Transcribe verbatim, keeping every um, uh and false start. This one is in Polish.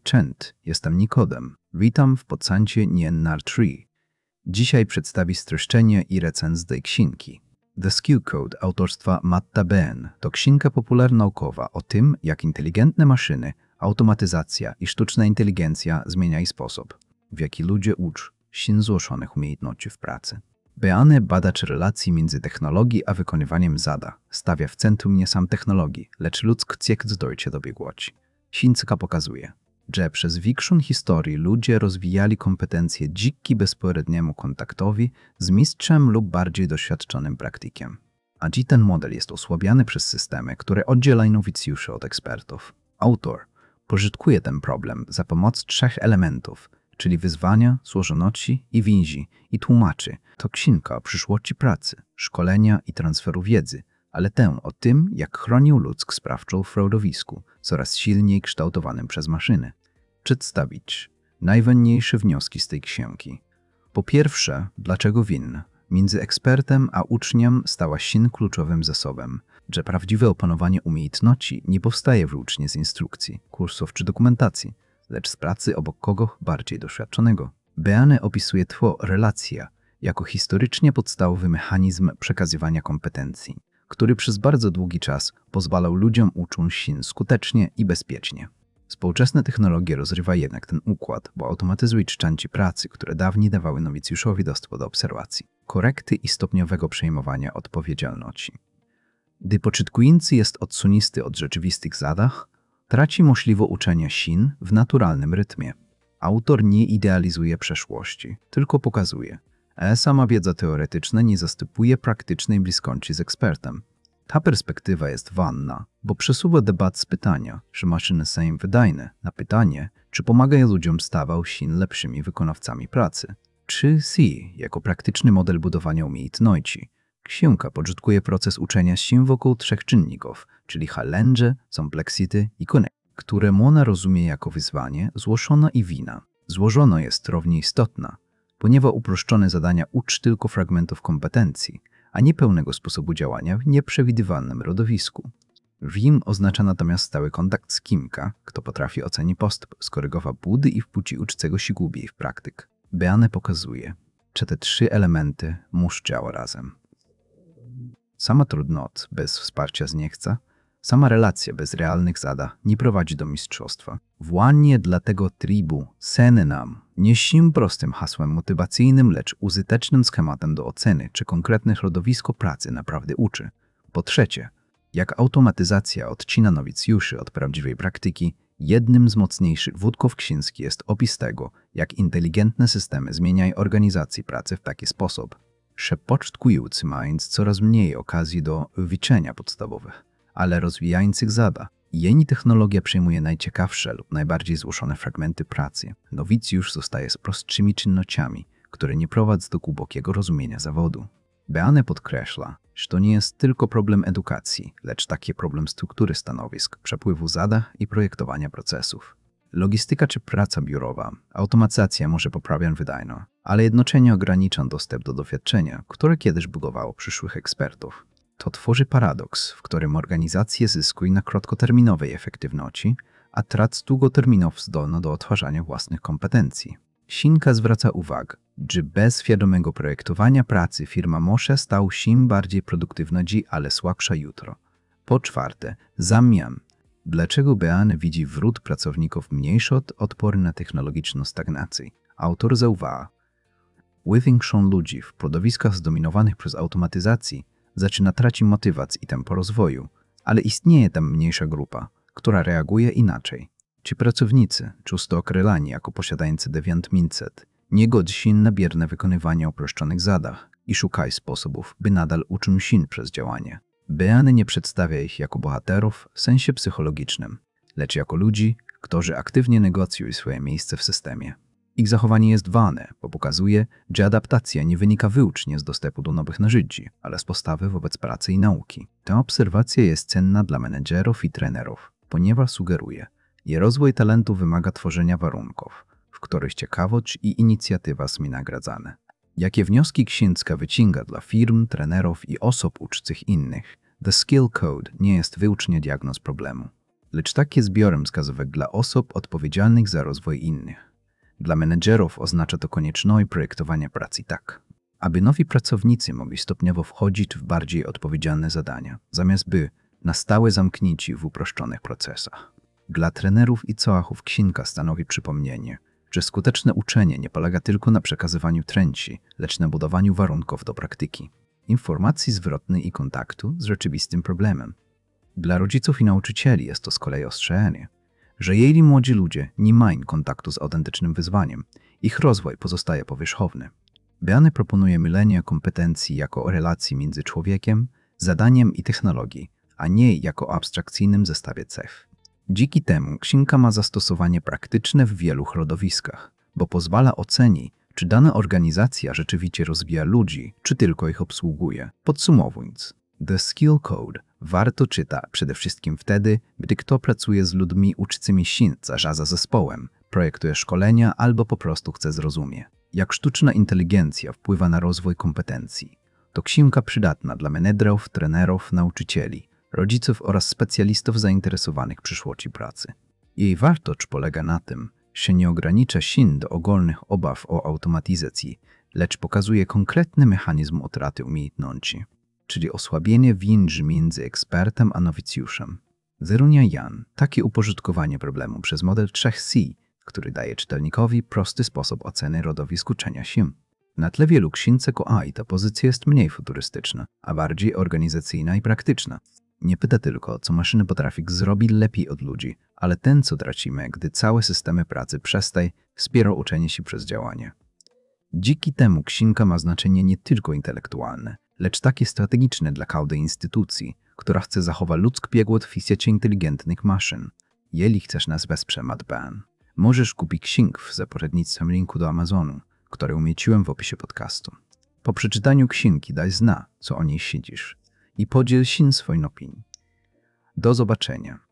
Cześć, jestem Nikodem. Witam w podcaście Niennar trzy. Dzisiaj przedstawię streszczenie i recenzję tej księgi. The Skill Code autorstwa Matta Ben to księga popularnaukowa o tym, jak inteligentne maszyny, automatyzacja i sztuczna inteligencja zmieniają sposób, w jaki ludzie uczą się złożonych umiejętności w pracy. Beane badacz relacji między technologią a wykonywaniem zadań stawia w centrum nie sam technologii, lecz ludzki ciekt dojście do biegłości. Księga pokazuje, że przez większą historię ludzie rozwijali kompetencje dzięki bezpośredniemu kontaktowi z mistrzem lub bardziej doświadczonym praktykiem. A dziś ten model jest osłabiany przez systemy, które oddzielają nowicjuszy od ekspertów. Autor pożytkuje ten problem za pomocą trzech elementów, czyli wyzwania, złożoności i więzi, i tłumaczy, to księga o przyszłości pracy, szkolenia i transferu wiedzy, ale tę o tym, jak chronił ludzk sprawczą w środowisku, coraz silniej kształtowanym przez maszyny. Przedstawić najważniejsze wnioski z tej księgi. Po pierwsze, dlaczego win między ekspertem a uczniem stała się kluczowym zasobem, że prawdziwe opanowanie umiejętności nie powstaje wyłącznie z instrukcji, kursów czy dokumentacji, lecz z pracy obok kogoś bardziej doświadczonego. Beane opisuje tło relacja jako historycznie podstawowy mechanizm przekazywania kompetencji, który przez bardzo długi czas pozwalał ludziom uczyć się skutecznie i bezpiecznie. Współczesne technologie rozrywa jednak ten układ, bo automatyzuje części pracy, które dawniej dawały nowicjuszowi dostęp do obserwacji, korekty i stopniowego przejmowania odpowiedzialności. Gdy początkujący jest odsunisty od rzeczywistych zadań, traci możliwość uczenia się w naturalnym rytmie. Autor nie idealizuje przeszłości, tylko pokazuje, że sama wiedza teoretyczna nie zastępuje praktycznej bliskości z ekspertem. Ta perspektywa jest ważna, bo przesuwa debat z pytania, czy maszyny są wydajne, na pytanie, czy pomagają ludziom stawać się lepszymi wykonawcami pracy. Czy C jako praktyczny model budowania umiejętności. Księga pożytkuje proces uczenia się wokół trzech czynników, czyli challenge, complexity i connect, które można rozumie jako wyzwanie, złożona i wina. Złożona jest równie istotna, ponieważ uproszczone zadania uczy tylko fragmentów kompetencji, a nie pełnego sposobu działania w nieprzewidywalnym środowisku. Win oznacza natomiast stały kontakt z kimka, kto potrafi ocenić postęp, skorygować błędy i wpuści uczącego się głębiej w praktyk. Beane pokazuje, że te trzy elementy muszą działać razem. Sama trudnot bez wsparcia zniechca, sama relacja bez realnych zadań nie prowadzi do mistrzostwa. Właśnie dlatego tribu ceny nam nie się prostym hasłem motywacyjnym, lecz użytecznym schematem do oceny, czy konkretne środowisko pracy naprawdę uczy. Po trzecie, jak automatyzacja odcina nowicjuszy od prawdziwej praktyki, jednym z mocniejszych wątków księgi jest opis tego, jak inteligentne systemy zmieniają organizację pracy w taki sposób, że początkujący mając coraz mniej okazji do wyliczenia podstawowych, ale rozwijających zadań. Jeni technologia przejmuje najciekawsze lub najbardziej złożone fragmenty pracy. Nowicjusz zostaje z prostszymi czynnościami, które nie prowadzą do głębokiego rozumienia zawodu. Beane podkreśla, że to nie jest tylko problem edukacji, lecz taki problem struktury stanowisk, przepływu zadań i projektowania procesów. Logistyka czy praca biurowa, automatyzacja może poprawiać wydajność, ale jednocześnie ogranicza dostęp do doświadczenia, które kiedyś budowało przyszłych ekspertów. To tworzy paradoks, w którym organizacje zyskują na krótkoterminowej efektywności, a tracą długoterminowo zdolność do odtwarzania własnych kompetencji. Księga zwraca uwagę, że bez świadomego projektowania pracy firma może stać się bardziej produktywna dziś, ale słabsza jutro. Po czwarte, zamian. Dlaczego Beane widzi wśród pracowników mniejszy odporny na technologiczną stagnację? Autor zauważa, większą ludzi w środowiskach zdominowanych przez automatyzację zaczyna tracić motywację i tempo rozwoju, ale istnieje tam mniejsza grupa, która reaguje inaczej. Ci pracownicy, często określani jako posiadający deviant mindset, nie godzi się na bierne wykonywanie uproszczonych zadań i szukają sposobów, by nadal uczyć się przez działanie. Beane nie przedstawia ich jako bohaterów w sensie psychologicznym, lecz jako ludzi, którzy aktywnie negocjują swoje miejsce w systemie. Ich zachowanie jest ważne, bo pokazuje, że adaptacja nie wynika wyłącznie z dostępu do nowych narzędzi, ale z postawy wobec pracy i nauki. Ta obserwacja jest cenna dla menedżerów i trenerów, ponieważ sugeruje, że rozwój talentu wymaga tworzenia warunków, w których ciekawość i inicjatywa są nagradzane. Jakie wnioski księga wyciąga dla firm, trenerów i osób uczących innych, The Skill Code nie jest wyłącznie diagnoz problemu, lecz takie zbiorem wskazówek dla osób odpowiedzialnych za rozwój innych. Dla menedżerów oznacza to konieczność projektowania pracy tak, aby nowi pracownicy mogli stopniowo wchodzić w bardziej odpowiedzialne zadania, zamiast by na stałe zamknięci w uproszczonych procesach. Dla trenerów i coachów księga stanowi przypomnienie, że skuteczne uczenie nie polega tylko na przekazywaniu treści, lecz na budowaniu warunków do praktyki, informacji zwrotnej i kontaktu z rzeczywistym problemem. Dla rodziców i nauczycieli jest to z kolei ostrzeżenie, że jeśli młodzi ludzie nie mają kontaktu z autentycznym wyzwaniem, ich rozwój pozostaje powierzchowny. Beane proponuje mylenie kompetencji jako relacji między człowiekiem, zadaniem i technologii, a nie jako abstrakcyjnym zestawie cech. Dzięki temu księga ma zastosowanie praktyczne w wielu środowiskach, bo pozwala ocenić, czy dana organizacja rzeczywiście rozwija ludzi, czy tylko ich obsługuje. Podsumowując, The Skill Code warto czytać przede wszystkim wtedy, gdy kto pracuje z ludźmi uczącymi się zarządza zespołem, projektuje szkolenia albo po prostu chce zrozumieć, jak sztuczna inteligencja wpływa na rozwój kompetencji. To księga przydatna dla menedżerów, trenerów, nauczycieli, rodziców oraz specjalistów zainteresowanych przyszłością pracy. Jej wartość polega na tym, że nie ogranicza się do ogólnych obaw o automatyzację, lecz pokazuje konkretny mechanizm utraty umiejętności, czyli osłabienie więzi między ekspertem a nowicjuszem. Zerunia Jan, takie uporządkowanie problemu przez model trzech C, który daje czytelnikowi prosty sposób oceny rodowisk uczenia się. Na tle wielu książek o A I ta pozycja jest mniej futurystyczna, a bardziej organizacyjna i praktyczna. Nie pyta tylko, co maszyny potrafią zrobić lepiej od ludzi, ale ten, co tracimy, gdy całe systemy pracy przestają wspiera uczenie się przez działanie. Dzięki temu księga ma znaczenie nie tylko intelektualne, lecz takie strategiczne dla każdej instytucji, która chce zachować ludzki biegłot w świecie inteligentnych maszyn. Jeśli chcesz nas wesprzeć, Matt Ban, możesz kupić księgę za pośrednictwem linku do Amazonu, który umieściłem w opisie podcastu. Po przeczytaniu księgi daj zna, co o niej siedzisz i podziel się swoją opinią. Do zobaczenia.